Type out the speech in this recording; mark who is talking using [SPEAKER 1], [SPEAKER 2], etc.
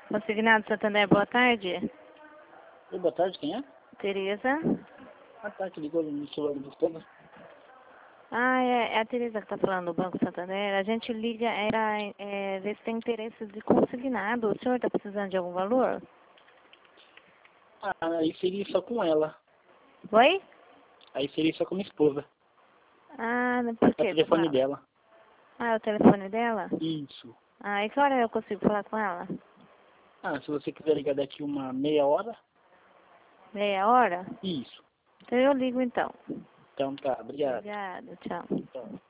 [SPEAKER 1] Consignado Santander, boa tarde.
[SPEAKER 2] Oi, boa tarde, quem é?
[SPEAKER 1] Tereza.
[SPEAKER 2] Ah, tá, que ligou no celular do Gustavo.
[SPEAKER 1] Ah, é a Tereza que está falando do Banco Santander. A gente liga ver se tem interesse de consignado. O senhor está precisando de algum valor?
[SPEAKER 2] Ah, aí seria só com ela.
[SPEAKER 1] Oi?
[SPEAKER 2] Aí seria só com minha esposa.
[SPEAKER 1] Ah, por
[SPEAKER 2] É o
[SPEAKER 1] quê?
[SPEAKER 2] telefone dela.
[SPEAKER 1] Ah, é o telefone dela?
[SPEAKER 2] Isso.
[SPEAKER 1] Ah, e que hora eu consigo falar com ela?
[SPEAKER 2] Ah, se você quiser ligar daqui uma meia hora.
[SPEAKER 1] Meia hora?
[SPEAKER 2] Isso.
[SPEAKER 1] Então eu ligo então.
[SPEAKER 2] Então tá, obrigado.
[SPEAKER 1] Obrigada, tchau.
[SPEAKER 2] Tchau.